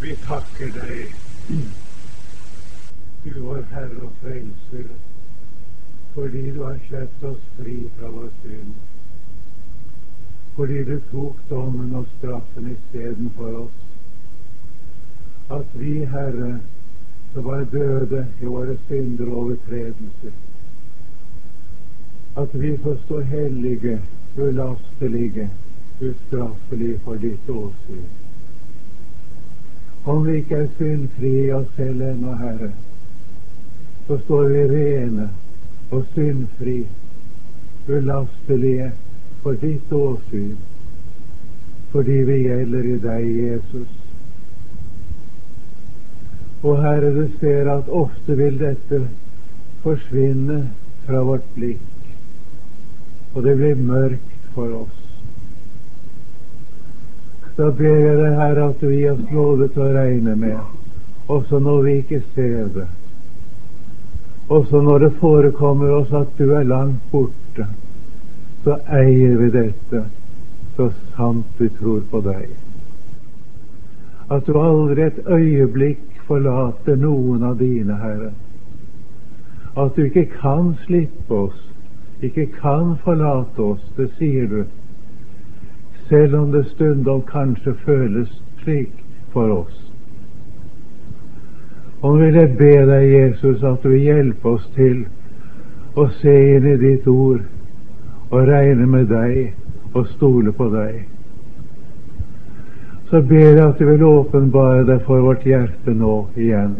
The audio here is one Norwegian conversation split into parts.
Vi takker deg, du vår Herre og Frelser, fordi du har kjøpt oss fri fra vår synd, fordi du tok dommen og straffen i stedet for oss, at vi, Herre, som var døde i våre synder og overtredelser, at vi får stå hellige, ulastelige, ustraffelige for ditt åsyn. Om vi ikke er syndfrie i oss selv ennå, Herre, så står vi rene og syndfri, ulastelige for ditt åsyn, fordi vi gjelder i deg, Jesus. Og Herre, du ser at ofte vil dette forsvinne fra vårt blikk, og det blir mørkt for oss. Da ber jeg deg, Herre, at du gir oss nåde til å regne med, også når vi ikke ser det, også når det forekommer oss at du er langt borte, så eier vi dette, så sant vi tror på deg. At du aldri et øyeblikk forlater noen av dine, Herre. At du ikke kan slippe oss, ikke kan forlate oss, det sier du, selv om det stundom kanskje føles slik for oss. Og vil jeg be deg, Jesus, at du hjelper oss til å se inn i ditt ord og regne med deg og stole på deg. Så ber jeg at du vil åpenbare deg for vårt hjerte nå igjen.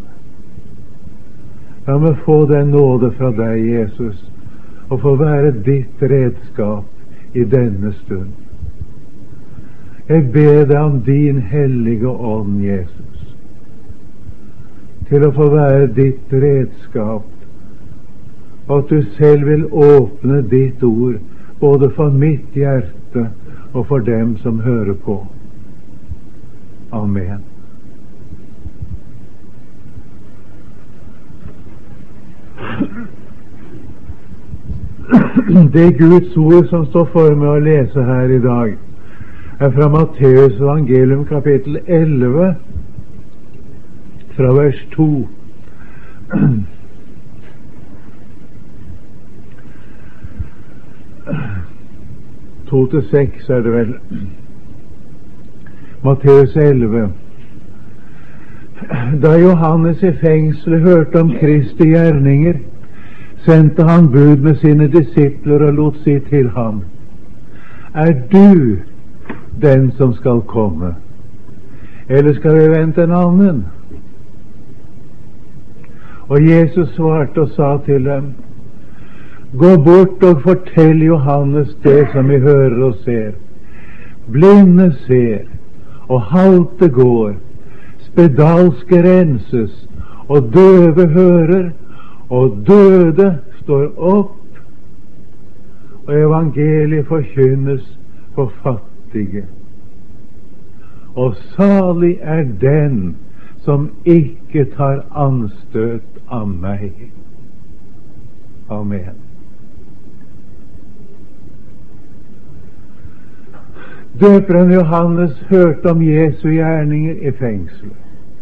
La meg få den nåde fra deg, Jesus, og få være ditt redskap i denne stund. Jeg ber deg om din hellige ånd, Jesus, til å få være ditt redskap, og at du selv vil åpne ditt ord, både for mitt hjerte og for dem som hører på. Amen. Det Guds ord som står for meg å lese her i dag, er fra Matteus evangelium kapittel 11, fra vers 2. 2-6 er det vel. Matteus 11. Da Johannes i fengselet hørte om Kristi gjerninger, sendte han bud med sine disipler og lot si til ham: Er du den som skal komme, eller skal vi vente en annen? Og Jesus svarte og sa til dem: Gå bort og fortell Johannes det som vi hører og ser. Blinde ser, og halte går, spedalske renses, og døve hører, og døde står opp, og evangeliet forkynnes for fattige. Og salig er den som ikke tar anstøt av meg. Amen. Døperen Johannes hørte om Jesu gjerninger i fengselet.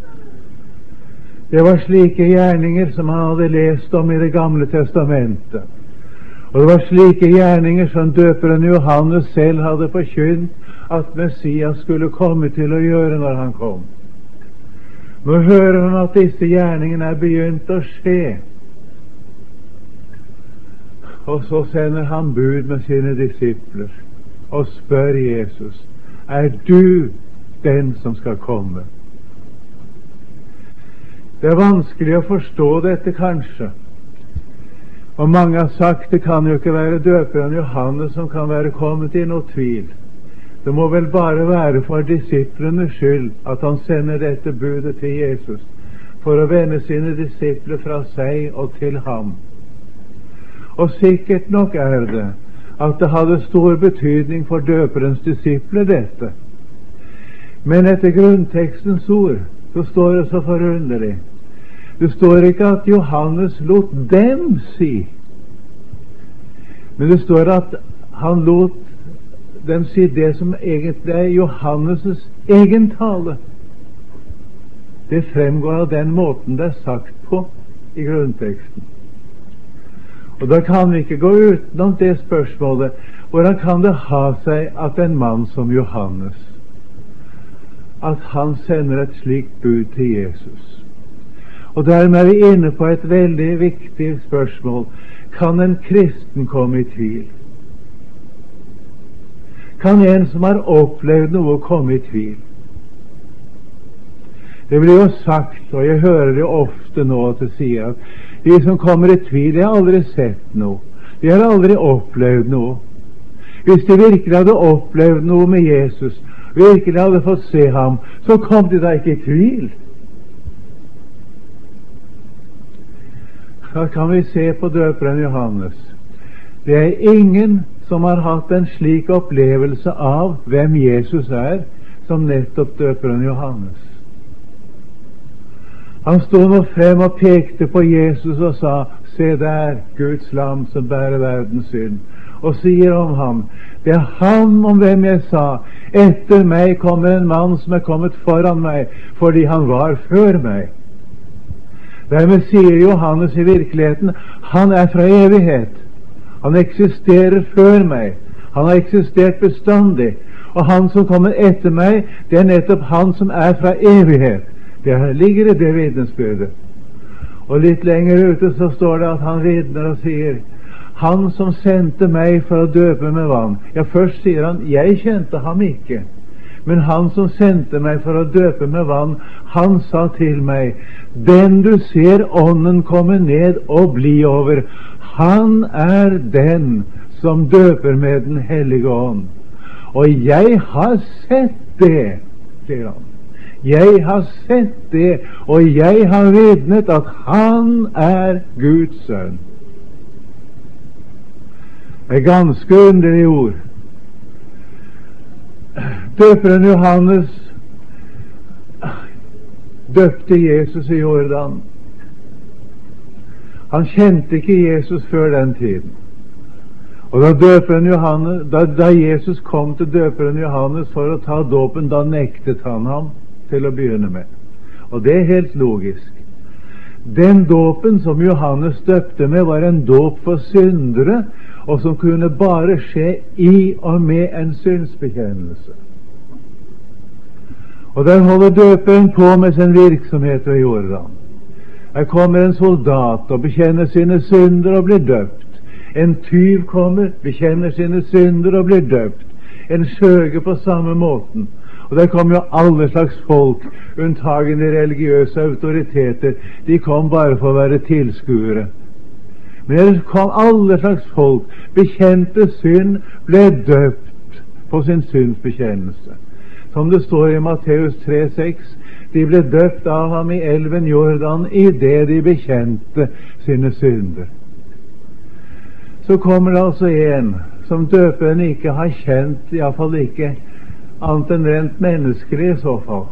Det var slike gjerninger som han hadde lest om i Det gamle testamentet. Og det var slike gjerninger som døperen Johannes selv hadde forkynt at Messias skulle komme til å gjøre når han kom. Nå hører han at disse gjerningene er begynt å skje. Og så sender han bud med sine disipler og spør Jesus: Er du den som skal komme? Det er vanskelig å forstå dette, kanskje. Og mange har sagt det kan jo ikke være døperen Johannes som kan være kommet i noe tvil. Det må vel bare være for disiplenes skyld at han sender dette budet til Jesus, for å vende sine disipler fra seg og til ham. Og sikkert nok er det at det hadde stor betydning for døperens disipler, dette. Men etter grunntekstens ord så står det så forunderlig. Det står ikke at Johannes lot dem si, men det står at han lot dem si det som egentlig er Johannes' egen tale. Det fremgår av den måten det sagt på i grunnteksten. Og da kan vi ikke gå utenom det spørsmålet: hvordan kan det ha seg at en mann som Johannes, at han sender et slikt bud til Jesus? Og dermed er vi inne på et veldig viktig spørsmål. Kan en kristen komme i tvil? Kan en som har opplevd noe, komme i tvil? Det blir jo sagt, og jeg hører det ofte nå, at det sier at de som kommer i tvil, de har aldri sett noe, de har aldri opplevd noe. Hvis de virkelig hadde opplevd noe med Jesus, virkelig hadde fått se ham, så kom de da ikke i tvil. Da kan vi se på døperen Johannes. Det er ingen som har hatt en slik opplevelse av hvem Jesus er, som nettopp døperen Johannes. Han stod nå frem og pekte på Jesus og sa: se der, Guds lam som bærer verdens synd. Og sier om ham: det er han om hvem jeg sa: etter meg kommer en mann som er kommet foran meg, fordi han var før meg. Dermed sier Johannes i virkeligheten: han er fra evighet. Han eksisterer før meg. Han har eksistert bestandig. Og han som kommer etter meg, det er nettopp han som er fra evighet. Det ligger i det vitnesbyrdet. Og litt lenger ute så står det at han vitner og sier: han som sendte meg for å døpe med vann. Ja, først sier han: jeg kjente ham ikke. Men han som sendte meg for å døpe med vann, han sa til meg: den du ser ånden komme ned og bli over, han er den som døper med den hellige ånd. Og jeg har sett det, sier han. Jeg har sett det, og jeg har vitnet at han er Guds sønn. Det er ganske underlige ord. Døperen Johannes døpte Jesus i Jordan. Han kjente ikke Jesus før den tiden. Og da Jesus kom til døperen Johannes for å ta dåpen, da nektet han ham til å begynne med. Og det er helt logisk. Den dåpen som Johannes døpte med, var en dåp for syndere, og som kunne bare skje i og med en syndsbekjennelse. Og der holder døperen på med sin virksomhet ved Jordan. Her kommer en soldat og bekjenner sine synder og blir døpt. En tyv kommer, bekjenner sine synder og blir døpt. En skjøge på samme måten. Og der kom jo alle slags folk, unntagen de religiøse autoriteter. De kom bare for å være tilskuere. Men ellers kom alle slags folk, bekjente synd, ble døpt på sin syndsbekjennelse. Som det står i Matteus 3,6, de ble døpt av ham i elven Jordan i det de bekjente sine synder. Så kommer det altså en som døperen ikke har kjent, i hvert fall ikke annet enn rent menneskelig i så fall.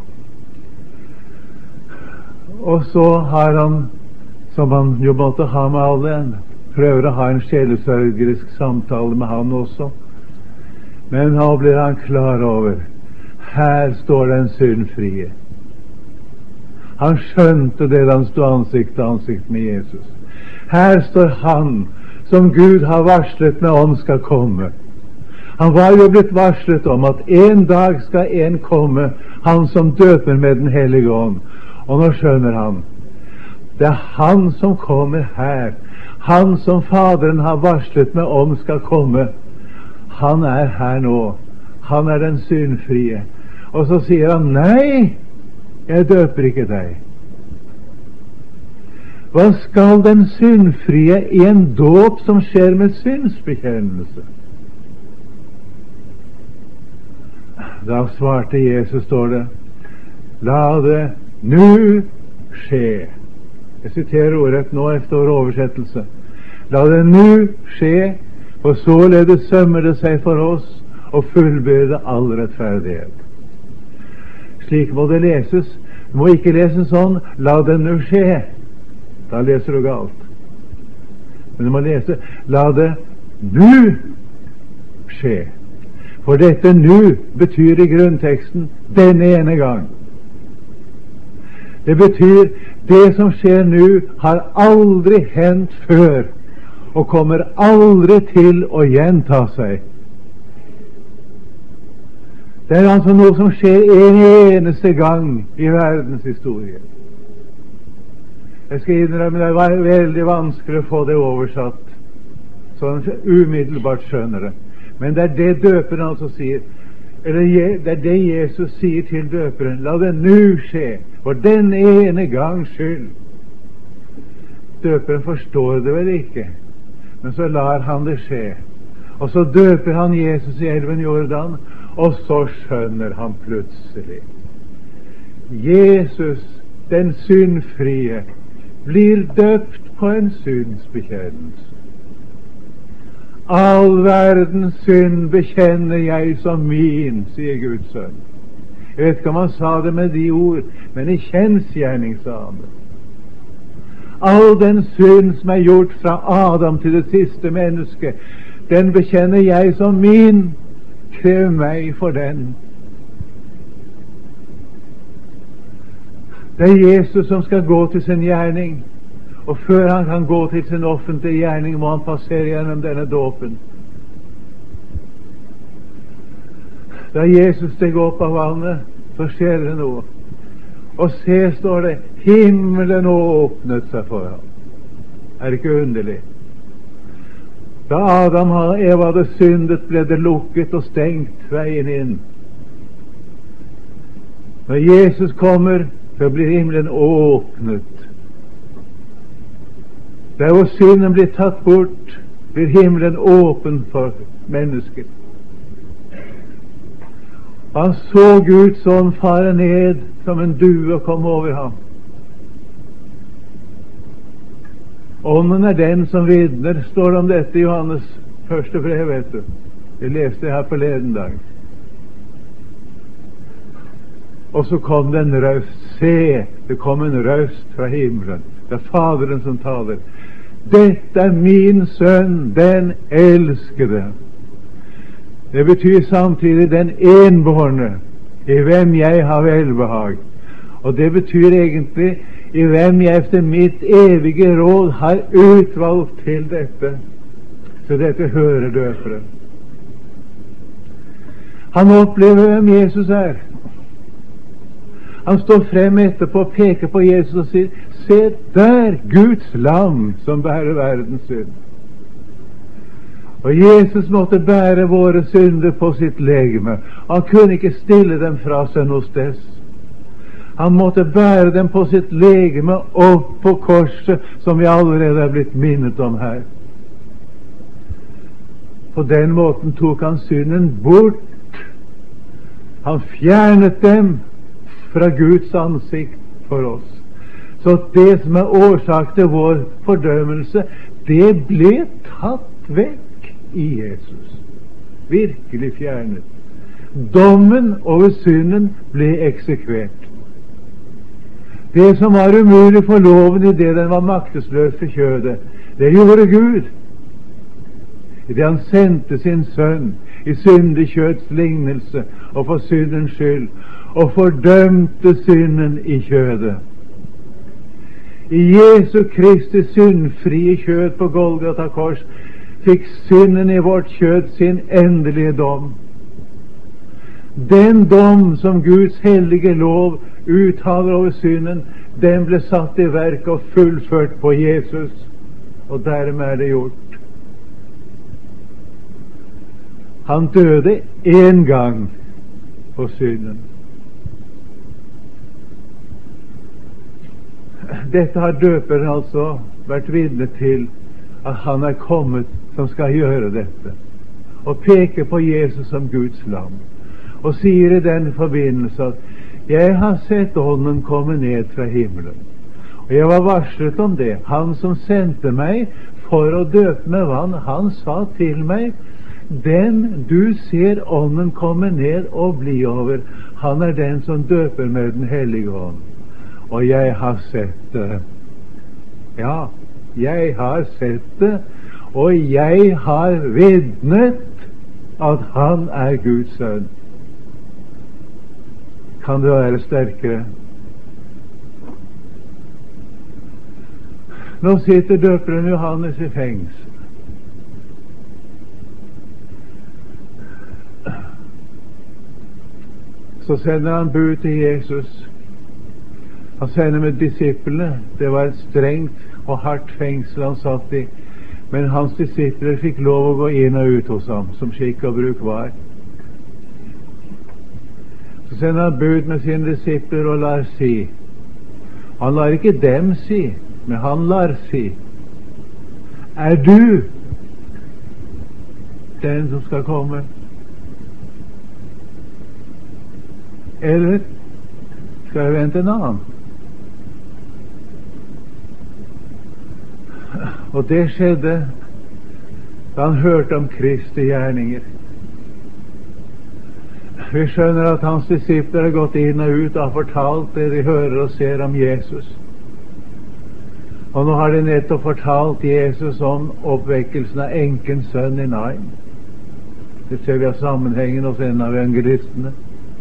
Og så har han, som han jo måtte ha med alle, prøver å ha en sjelesørgerisk samtale med han også. Men nå blir han klar over: her står den syndfrie. Han skjønte det da han stod ansikt til ansikt med Jesus. Her står han som Gud har varslet med om skal komme. Han var jo blitt varslet om at en dag skal en komme, han som døper med den hellige ånd. Og nå skjønner han. Det er han som kommer her. Han som Faderen har varslet med om skal komme. Han er her nå. Han er den syndfrie. Og så sier han: nei, jeg døper ikke deg. Hva skal den syndfrie i en dåp som skjer med syndsbekjennelse? Da svarte Jesus, står det: la det nu skje. Jeg siterer ordrett nå efter oversettelse. La det nu skje, for således sømmer det seg for oss å fullbyrde all rettferdighet. Slik må det leses. Du må ikke lese sånn: la det nu skje. Da leser du galt. Men du må lese: la det nu skje. For dette nu betyr i grunnteksten denne ene gang. Det betyr det som skjer nå, har aldri hendt før, og kommer aldri til å gjenta seg. Det er altså noe som skjer en eneste gang i verdens historie. Jeg skal innrømme det var veldig vanskelig å få det oversatt, sånn at jeg umiddelbart skjønner det. Men det er det døperen altså sier. Eller det er det Jesus sier til døperen. La det nå skje, for den ene gangs skyld. Døperen forstår det vel ikke, men så lar han det skje. Og så døper han Jesus i elven Jordan, og så skjønner han plutselig. Jesus, den syndfrie, blir døpt på en syndsbekjennelse. All verdens synd bekjenner jeg som min, sier Guds sønn. Jeg vet ikke om han sa det med de ord, men i kjensgjerning sa han det. All den synd som er gjort fra Adam til det siste menneske, den bekjenner jeg som min. Krev meg for den. Det er Jesus som skal gå til sin gjerning, og før han kan gå til sin offentlige gjerning, må han passere gjennom denne dåpen. Da Jesus steg opp av vannet, så skjer det noe. Og se, står det, himmelen åpnet seg for ham. Er det ikke underlig? Da Adam og Eva hadde syndet, ble det lukket og stengt veien inn. Når Jesus kommer, så blir himmelen åpnet. Der hvor synden blir tatt bort, blir himmelen åpen for mennesker. Han så Guds ånd fare ned som en due og kom over ham. Ånden er den som vitner, står det om dette i Johannes første brev, vet du. Vi leste det her forleden dag. Og så kom det en røst. Se, det kom en røst fra himmelen. Det er Faderen som taler. Dette er min sønn, den elskede. Det betyr samtidig den enbårne, i hvem jeg har velbehag. Og det betyr egentlig i hvem jeg efter mitt evige råd har utvalgt til dette. Så dette hører døperen. Han opplever hvem Jesus er. Han står frem etterpå og peker på Jesus og sier, se der, Guds lam som bærer verdens synd. Og Jesus måtte bære våre synder på sitt legeme. Han kunne ikke stille dem fra seg noe sted. Han måtte bære dem på sitt legeme opp på korset, som vi allerede er blitt minnet om her. På den måten tok han synden bort. Han fjernet dem fra Guds ansikt for oss. Så det som er årsak til vår fordømmelse, det ble tatt vekk i Jesus. Virkelig fjernet. Dommen over synden ble eksekvert. Det som var umulig for loven i det den var maktesløs for kjødet, det gjorde Gud. I det han sendte sin sønn i syndig kjøds lignelse og for syndens skyld, og fordømte synden i kjødet. I Jesu Kristi syndfrie kjød på Golgata kors fikk synden i vårt kjød sin endelige dom. Den dom som Guds hellige lov uttaler over synden, den ble satt i verk og fullført på Jesus, og dermed er det gjort. Han døde en gang på synden. Dette har døperen altså vært vitne til, at han er kommet som skal gjøre dette, og peker på Jesus som Guds lam, og sier i den forbindelse at jeg har sett ånden komme ned fra himmelen, og jeg var varslet om det. Han som sendte meg for å døpe med vann, han sa til meg, den du ser ånden komme ned og bli over, han er den som døper med den hellige ånd. Og jeg har sett det. Ja, jeg har sett det, og jeg har vitnet at han er Guds sønn. Kan det være sterkere? Nå sitter døperen Johannes i fengsel. Så sender han bud til Jesus. Han sender med disiplene. Det var et strengt og hardt fengsel han satt i, men hans disipler fikk lov å gå inn og ut hos ham, som skikk og bruk var. Så sender han bud med sine disipler og lar si. Han lar ikke dem si, men han lar si: er du den som skal komme? Eller skal jeg vente en annen? Og det skjedde da han hørte om Kristi gjerninger. Vi skjønner at hans disipler har gått inn og ut og har fortalt det de hører og ser om Jesus. Og nå har de nettopp fortalt Jesus om oppvekkelsen av enkens sønn i Nain. Det ser vi av sammenhengen hos en av evangelistene.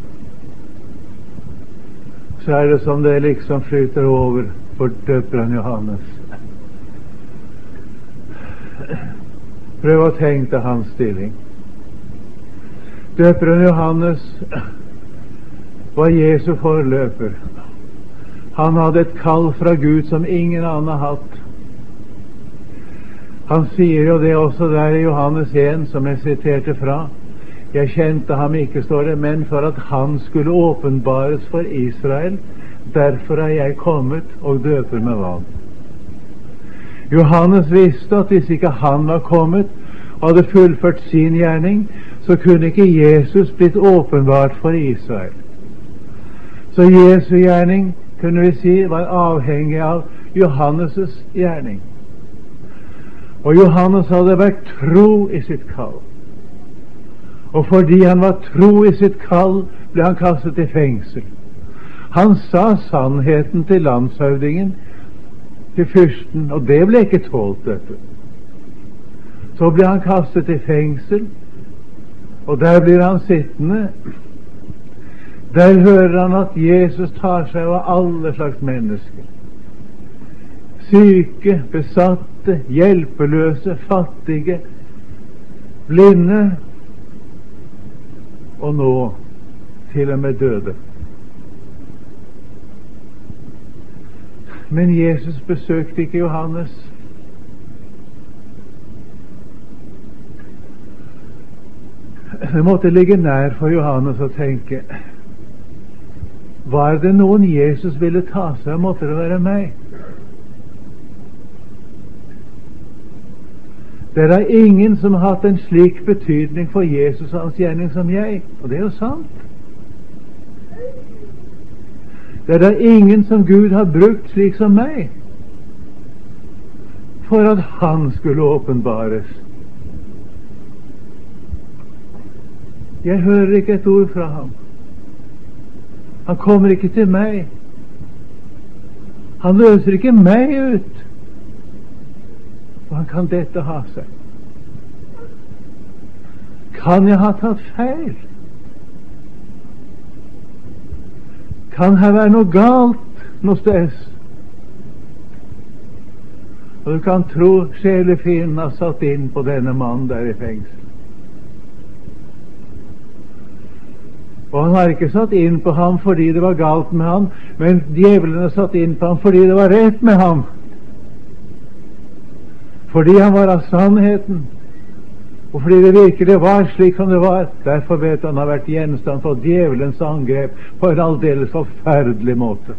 Så er det som det liksom flyter over for døperen Johannes. Prøv å tenke deg hans stilling. Døperen Johannes var Jesu forløper. Han hadde et kall fra Gud som ingen annen har hatt. Han sier jo det også der i Johannes 1, som jeg siterte fra. Jeg kjente ham ikke, står det, men for at han skulle åpenbares for Israel, derfor er jeg kommet og døper med vann. Johannes visste at hvis ikke han var kommet og hadde fullført sin gjerning, så kunne ikke Jesus blitt åpenbart for Israel. Så Jesu gjerning, kunne vi si, var avhengig av Johannes' gjerning. Og Johannes hadde vært tro i sitt kall. Og fordi han var tro i sitt kall, ble han kastet i fengsel. Han sa sannheten til landshøvdingen, til fyrsten, og det ble ikke tålt, dette. Så ble han kastet i fengsel, og der blir han sittende. Der hører han at Jesus tar seg av alle slags mennesker. Syke, besatte, hjelpeløse, fattige, blinde, og nå til og med døde. Men Jesus besøkte ikke Johannes. Det måtte ligge nær for Johannes å tenke: var det noen Jesus ville ta seg av, måtte det være meg. Det er ingen som har hatt en slik betydning for Jesus og hans gjerning som jeg, og det er jo sant. Det er ingen som Gud har brukt slik som meg, for at han skulle åpenbares. Jeg hører ikke et ord fra ham. Han kommer ikke til meg. Han løser ikke meg ut. Hvordan kan dette ha seg? Kan jeg ha tatt feil? Kan her være noe galt noe sted? Og du kan tro sjelefienden har satt inn på denne mannen der i fengsel. Og han har ikke satt inn på ham fordi det var galt med ham, men djevelen har satt inn på ham fordi det var rett med ham. Fordi han var av sannheten, og fordi det virkelig var slik som det var. Derfor vet han har vært gjenstand for djevelens angrep på en aldeles forferdelig måte.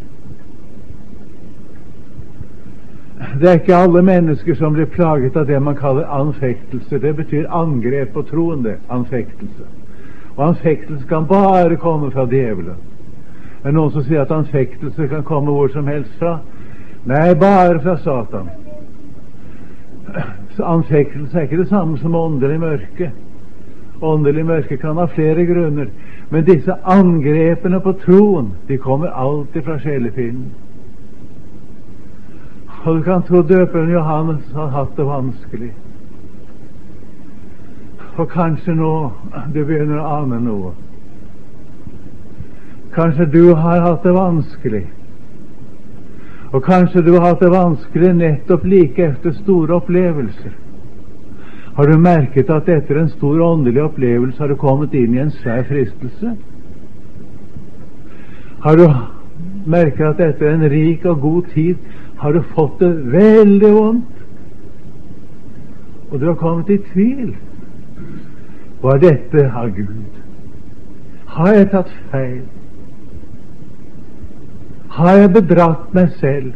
Det er ikke alle mennesker som blir plaget av det man kaller anfektelse. Det betyr angrep på troen, det, anfektelse. Og anfektelse kan bare komme fra djevelen. Det er noen som sier at anfektelse kan komme hvor som helst fra. Nei, bare fra Satan. Så anfektelse er ikke det samme som åndelig mørke. Åndelig mørke kan ha flere grunner, men disse angrepene på troen, de kommer alltid fra sjelefienden. Og du kan tro døperen Johannes har hatt det vanskelig. Og kanskje nå du begynner å ane noe. Kanskje du har hatt det vanskelig. Og kanskje du har hatt det vanskelig nettopp like efter store opplevelser. Har du merket at etter en stor åndelig opplevelse har du kommet inn i en svær fristelse? Har du merket at etter en rik og god tid har du fått det veldig vondt? Og du har kommet i tvil. Var dette av Gud? Har jeg tatt feil? Har jeg bedratt meg selv?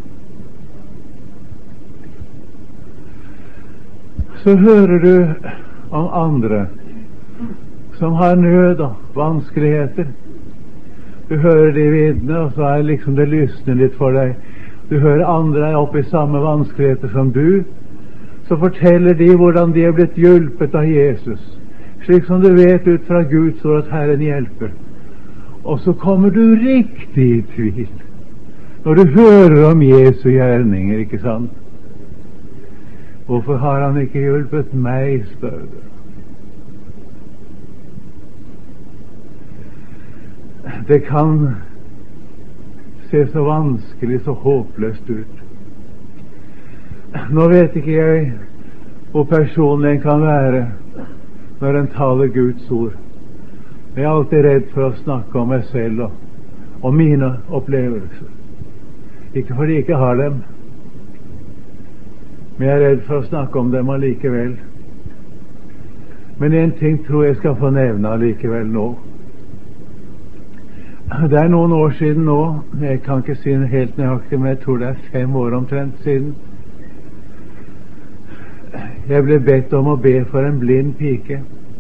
Så hører du om andre som har nød og vanskeligheter. Du hører de vitne, og så er liksom det lysner litt for deg. Du hører andre er oppe i samme vanskeligheter som du. Så forteller de hvordan de er blitt hjulpet av Jesus, slik som du vet ut fra Guds ord at Herren hjelper. Og så kommer du riktig i tvil når du hører om Jesu gjerninger, ikke sant? Hvorfor har han ikke hjulpet meg, spør du? Det kan se så vanskelig, så håpløst ut. Nå vet ikke jeg hvor personlig en kan være når en taler Guds ord. Jeg er alltid redd for å snakke om meg selv og mine opplevelser. Ikke fordi jeg ikke har dem, men jeg er redd for å snakke om dem allikevel. Men en ting tror jeg skal få nevne allikevel nå. Det er noen år siden nå, jeg kan ikke si det helt nøyaktig, men jeg tror det er 5 år omtrent siden. Jeg ble bedt om å be for en blind pike.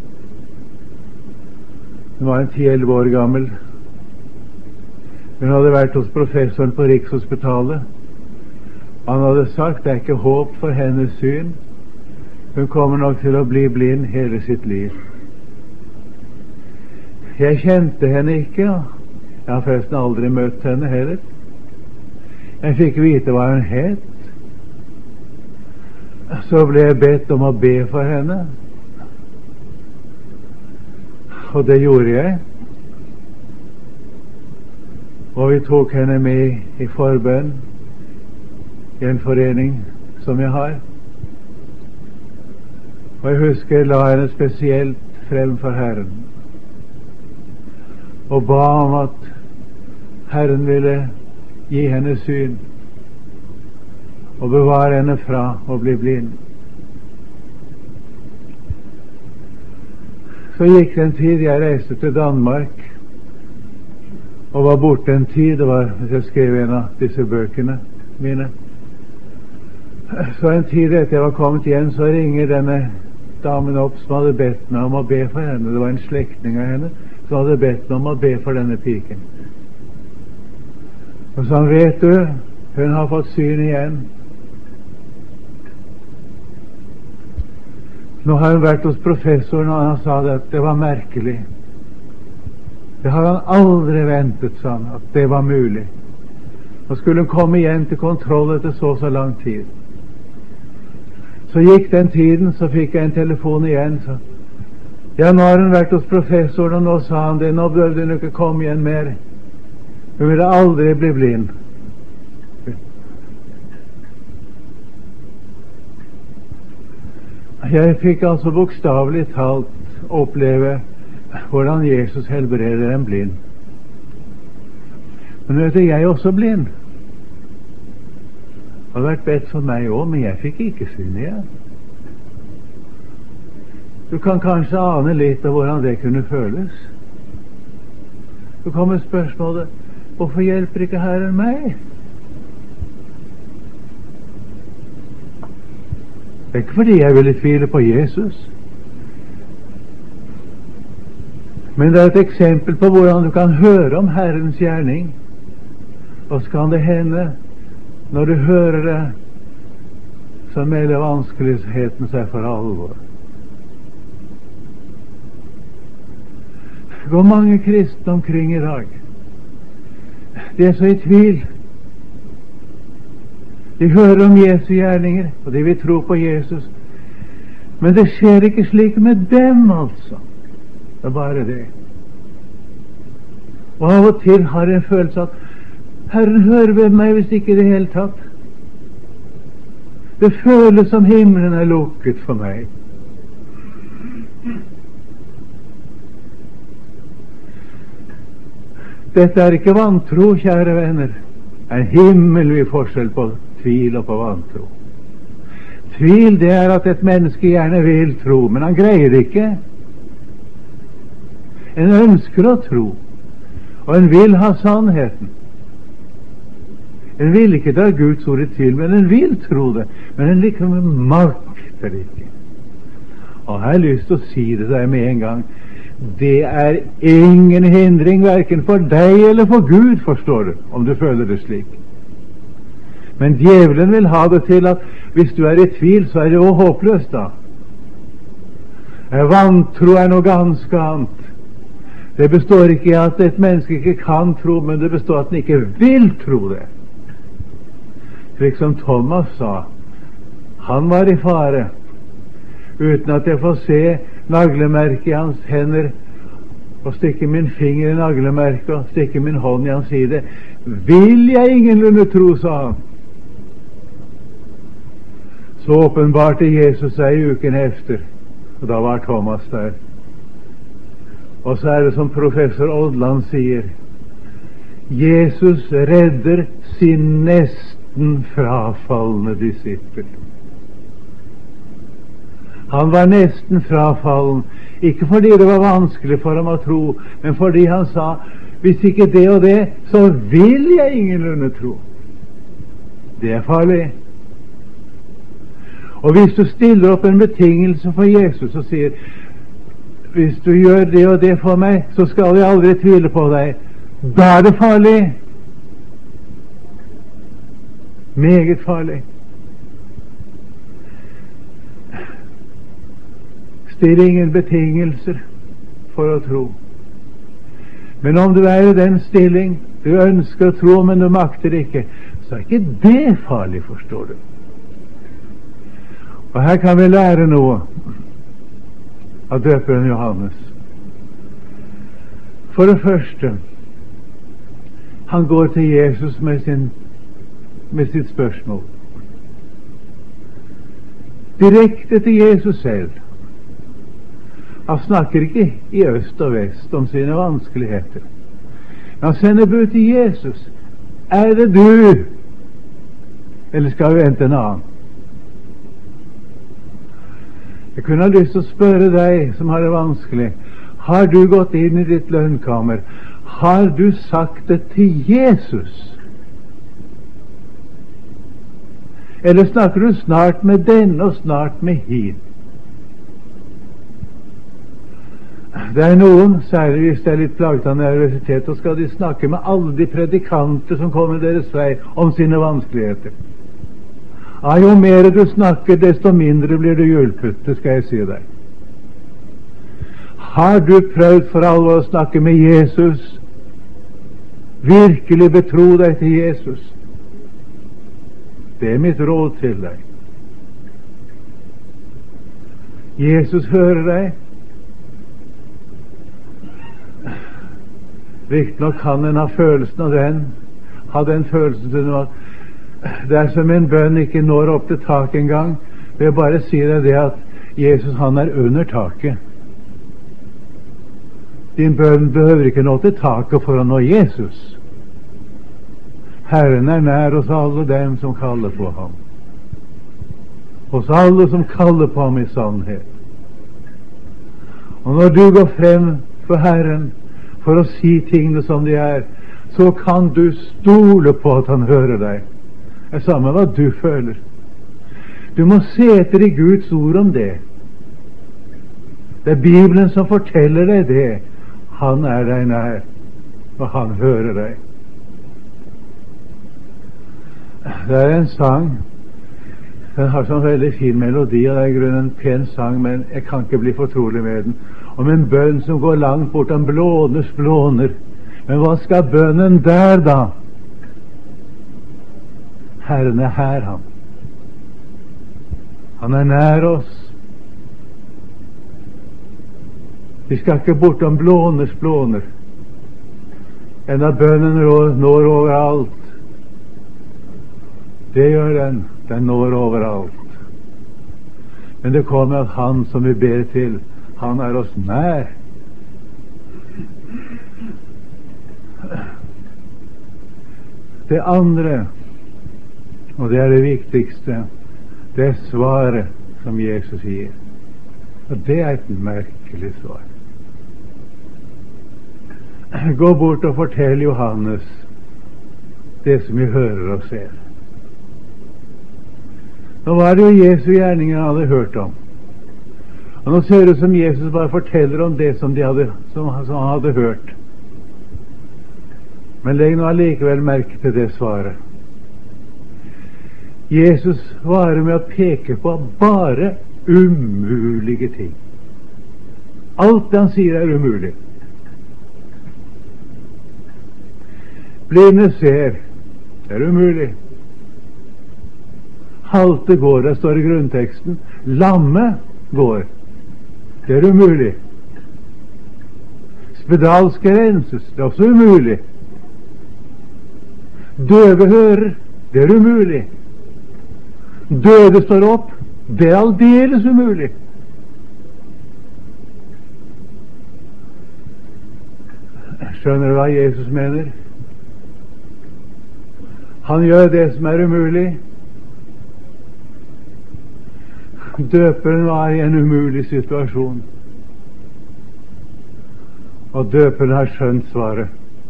Hun var 10-11 år gammel. Hun hadde vært hos professoren på Rikshospitalet. Han hadde sagt det er ikke håp for hennes syn. Hun kommer nok til å bli blind hele sitt liv. Jeg kjente henne ikke. Jeg har forresten aldri møtt henne heller. Jeg fikk vite hva hun het. Så ble jeg bedt om å be for henne. Og det gjorde jeg. Og vi tok henne med i forbønn i en forening som jeg har. Og jeg husker jeg la henne spesielt frem for Herren og ba om at Herren ville gi henne syn og bevare henne fra å bli blind. Så gikk det en tid. Jeg reiste til Danmark og var borte en tid. Det var hvis jeg skrev en av disse bøkene mine. Så en tid etter jeg var kommet igjen, så ringer denne damen opp som hadde bedt meg om å be for henne. Det var en slektning av henne som hadde bedt meg om å be for denne piken. Og så vet du, hun har fått syn igjen. Nå har hun vært hos professoren, og han sa det at det var merkelig. Det har han aldri ventet, sa han, at det var mulig. Nå skulle hun komme igjen til kontroll etter så lang tid. Så gikk den tiden, så fikk jeg en telefon igjen. Så ja, nå har hun vært hos professoren, og nå sa han det. Nå bør hun ikke komme igjen mer. Hun ville aldri bli blind. Jeg fikk altså bokstavelig talt oppleve hvordan Jesus helbreder en blind. Men vet du, jeg er også blind. Det har vært bedt for meg også, men jeg fikk ikke syn igjen. Du kan kanskje ane litt av hvordan det kunne føles. Så kommer spørsmålet, hvorfor hjelper ikke Herren meg? Det er ikke fordi jeg ville tvile på Jesus, men det er et eksempel på hvordan du kan høre om Herrens gjerning. Og så kan det hende, når du hører det, så melder vanskeligheten seg for alvor. Det går mange kristne omkring i dag. De er så i tvil. De hører om Jesu gjerninger, og de vil tro på Jesus. Men det skjer ikke slik med dem, altså. Det er bare det. Og av og til har jeg en følelse at Herren hører ved meg hvis ikke i det hele tatt. Det føles som himmelen er lukket for meg. Dette er ikke vantro, kjære venner. Det er en himmelvid forskjell på tvil og på vantro. Tvil, det er at et menneske gjerne vil tro, men han greier det ikke. En ønsker å tro, og en vil ha sannheten. En vil ikke dra Guds ord i tvil, men en vil tro det. Men en liksom makter ikke. Og jeg har lyst til å si det deg med en gang. Det er ingen hindring, hverken for deg eller for Gud, forstår du, om du føler det slik. Men djevelen vil ha det til at hvis du er i tvil, så er det jo håpløst da. Vantro er noe ganske annet. Det består ikke i at et menneske ikke kan tro, men det består i at han ikke vil tro det. Slik som Thomas sa, han var i fare, uten at jeg får se naglemerket i hans hender, og stikke min finger i naglemerket, og stikke min hånd i hans side. Vil jeg ingenlunde tro, sa han. Så åpenbarte Jesus seg i uken efter, og da var Thomas der. Og så er det som professor Odland sier, Jesus redder sin nesten frafallende disippel. Han var nesten frafallen, ikke fordi det var vanskelig for ham å tro, men fordi han sa, hvis ikke det og det, så vil jeg ingenlunde tro. Det er farlig. Og hvis du stiller opp en betingelse for Jesus og sier, hvis du gjør det og det for meg, så skal jeg aldri tvile på deg, da er det farlig. Meget farlig. Still ingen betingelser for å tro. Men om du er i den stilling, du ønsker å tro, men du makter ikke, så er ikke det farlig, forstår du. Og her kan vi lære noe av døperen Johannes. For det første, han går til Jesus med sitt spørsmål. Direkte til Jesus selv. Han snakker ikke i øst og vest om sine vanskeligheter. Han sender bud til Jesus. Er det du? Eller skal vi vente en annen? Jeg kunne ha lyst til å spørre deg som har det vanskelig. Har du gått inn i ditt lønnkammer? Har du sagt det til Jesus? Eller snakker du snart med denne og snart med hin? Det er noen, særlig hvis det er litt plaget av nervøsitet, og skal de snakke med alle de predikanter som kommer deres vei om sine vanskeligheter. Jo mer du snakker, desto mindre blir du hjulpet, det skal jeg si deg. Har du prøvd for alvor å snakke med Jesus? Virkelig betro deg til Jesus? Det er mitt råd til deg. Jesus hører deg. Riktignok kan en ha følelsen av den følelsen til noe at dersom en bønn ikke når opp til taket en gang, vil jeg bare si deg det at Jesus, han er under taket. Din bønn behøver ikke nå til taket for å nå Jesus. Herren er nær hos alle dem som kaller på ham. Hos alle som kaller på ham i sannhet. Og når du går frem for Herren for å si tingene som de er, så kan du stole på at han hører deg. Det er samme hva du føler. Du må se etter i Guds ord om det. Det er Bibelen som forteller deg det. Han er deg nær, og han hører deg. Det er en sang. Den har sånn veldig fin melodi, og det er i grunnen en pen sang, men jeg kan ikke bli fortrolig med den. Om en bønn som går langt bort om blåners blåner. Men hva skal bønnen der da? Herren er her, han. Han er nær oss. Vi skal ikke bortom blåners blåner. enda bønnen når overalt. Det gjør den. Den når overalt. Men det kommer at Han som vi ber til, Han er oss nær. Det andre, og det er det viktigste, det er svaret som Jesus gir. Og det er et merkelig svar. Gå bort og fortell Johannes det som vi hører og ser. Nå var det jo Jesu gjerninger han hadde hørt om. Og nå ser det ut som Jesus bare forteller om det som han hadde hørt. Men legg nå allikevel merke til det svaret. Jesus svarer med å peke på bare umulige ting. Alt det han sier er umulig. Blinde ser, det er umulig. Halte går, det står i grunnteksten. Lamme går, det er umulig. Spedalske renses, det er også umulig. Døve hører, det er umulig. Døde står opp, det er aldeles umulig. Skjønner du hva Jesus mener? Han gjør det som er umulig. Døperen var i en umulig situasjon, og døperen har skjønt svaret.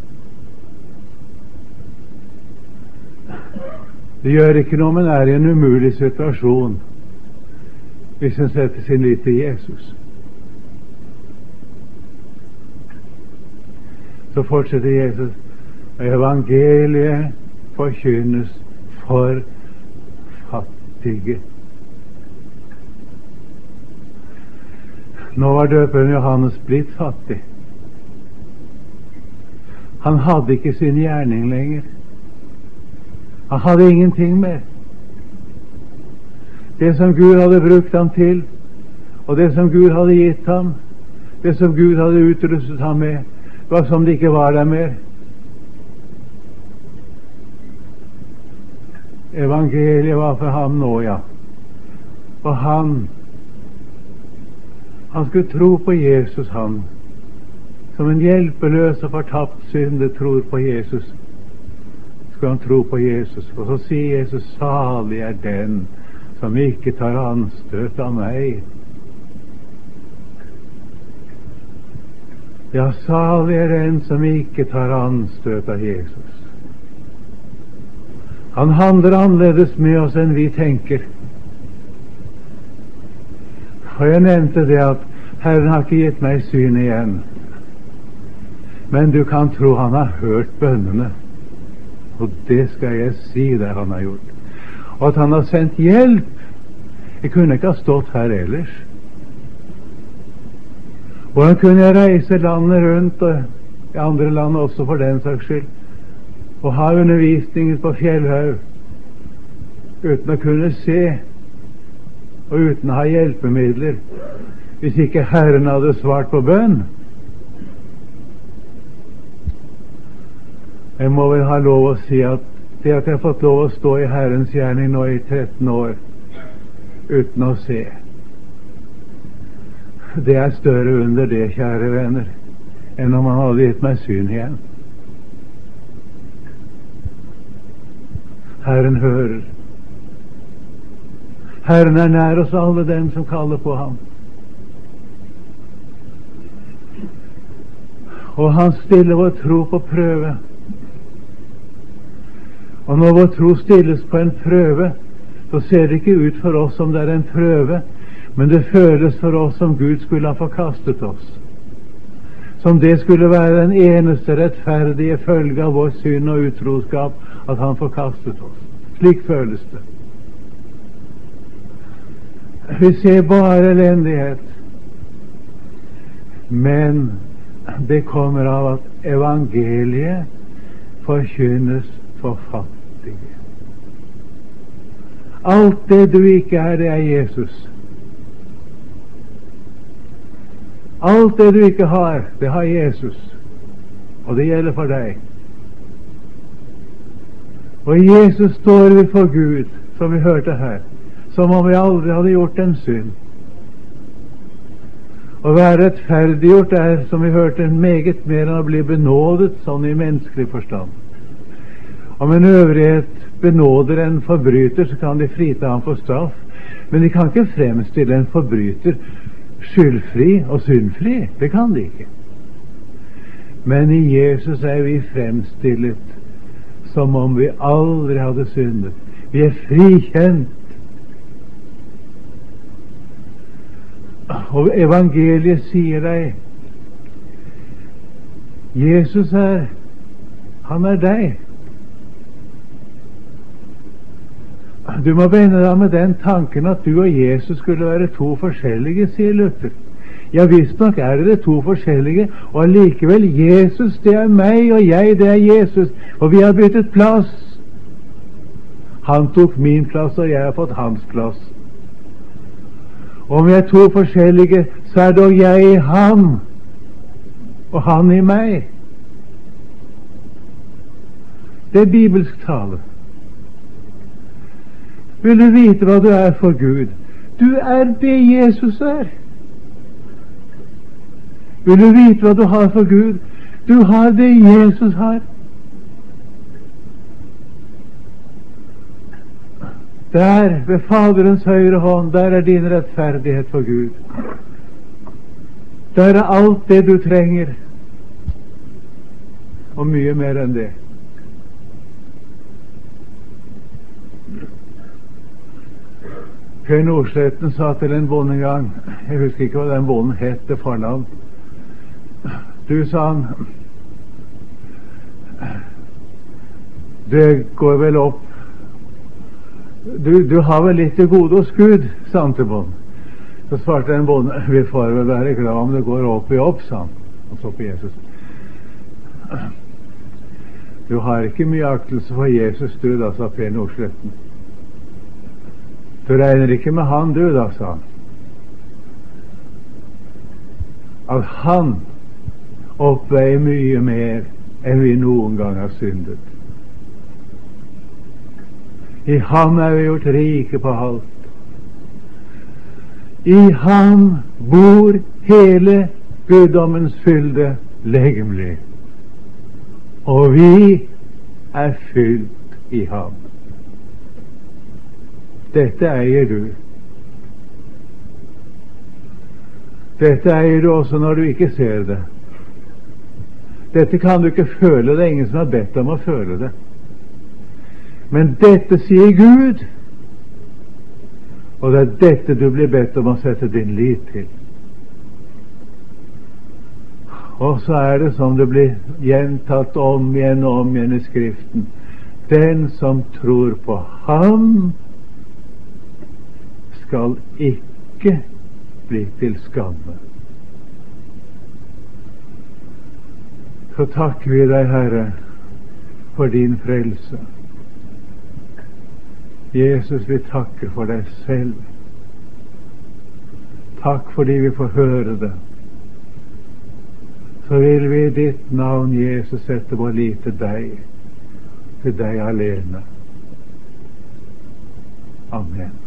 Det gjør ikke noe om en er i en umulig situasjon hvis en setter sin lit til Jesus. Så fortsetter Jesus: evangeliet forkynnes for fattige. Nå var døperen Johannes blitt fattig. Han hadde ikke sin gjerning lenger. Han hadde ingenting mer. Det som Gud hadde brukt ham til, og det som Gud hadde gitt ham, det som Gud hadde utrustet ham med, var som det ikke var der mer. Evangeliet var for ham nå, ja. Og han skulle tro på Jesus, han. Som en hjelpeløs og fortapt synde tror på Jesus, skulle han tro på Jesus. Og så sier Jesus: salig er den som ikke tar anstøt av meg. Ja, salig er den som ikke tar anstøt av Jesus. Han handler annerledes med oss enn vi tenker. Og jeg nevnte det at Herren har ikke gitt meg syn igjen, men du kan tro han har hørt bønnene, og det skal jeg si det han har gjort. Og at han har sendt hjelp. Jeg kunne ikke ha stått her ellers. Og han kunne reise landet rundt, og i andre land også for den saks skyld, og ha undervisningen på Fjellhaug uten å kunne se og uten å ha hjelpemidler, hvis ikke Herren hadde svart på bønn. Jeg må vel ha lov å si at det at jeg har fått lov å stå i Herrens gjerning nå i 13 år uten å se, det er større under det, kjære venner, enn om han hadde gitt meg syn igjen. Herren hører. Herren er nær oss alle dem som kaller på ham. Og han stiller vår tro på prøve. Og når vår tro stilles på en prøve, så ser det ikke ut for oss som det er en prøve, men det føles for oss som Gud skulle ha forkastet oss. Som det skulle være den eneste rettferdige følge av vår synd og utroskap, at han forkastet oss. Slik føles det. Vi ser bare elendighet. Men det kommer av at evangeliet forkynnes for fattige. Alt det du ikke er, det er Jesus. Alt det du ikke har, det har Jesus. og det gjelder for deg. Og Jesus står vi for Gud, som vi hørte her, som om vi aldri hadde gjort en synd. Å være rettferdiggjort som vi hørte, meget mer enn å bli benådet, sånn i menneskelig forstand. Om en øvrighet benåder en forbryter, så kan de frita ham for straff, men de kan ikke fremstille en forbryter skyldfri og syndfri. Det kan de ikke. Men i Jesus vi fremstillet som om vi aldri hadde syndet. Vi frikjent. Og evangeliet sier deg, Jesus han deg. Du må vende deg med den tanken at du og Jesus skulle være to forskjellige, sier Luther. Ja, visstnok det to forskjellige, og allikevel Jesus, det meg, og jeg, det Jesus, og vi har byttet plass. Han tok min plass, og jeg har fått hans plass. Om vi to forskjellige, så dog jeg i ham, og han i meg. Det bibelsk tale. Vil du vite hva du for Gud? Du det Jesus Vil du vite hva du har for Gud? Du har det Jesus har. Der, ved Faderens høyre hånd, der din rettferdighet for Gud. Der alt det du trenger, og mye mer enn det. Per Nordsletten sa til en bonde en gang, jeg husker ikke hva den bonden het til fornavn. Du, sa han, det går vel opp. Du har vel litt til gode hos Gud, sa han til bonden. Så svarte en bonde, vi får vel være glad om det går opp i opp, sa han. Og så på Jesus. Du har ikke mye aktelse for Jesus, du da, sa Per Nordsletten. Du regner ikke med han, du da, sa han. At han oppveier mye mer enn vi noen gang har syndet. I ham vi gjort rike på alt. I ham bor hele guddommens fylde legemlig, og vi fylt i ham. Dette eier du. Dette eier du også når du ikke ser det. Dette kan du ikke føle. Det ingen som har bedt om å føle det. Men dette sier Gud, og det dette du blir bedt om å sette din lit til. Og så det som det blir gjentatt om igjen og om igjen i Skriften. Den som tror på ham, skal ikke bli til skamme. Så takker vi deg, Herre, for din frelse. Jesus, vi takker for deg selv. Takk fordi vi får høre det. Så vil vi i ditt navn, Jesus, sette vår lit til deg alene. Amen.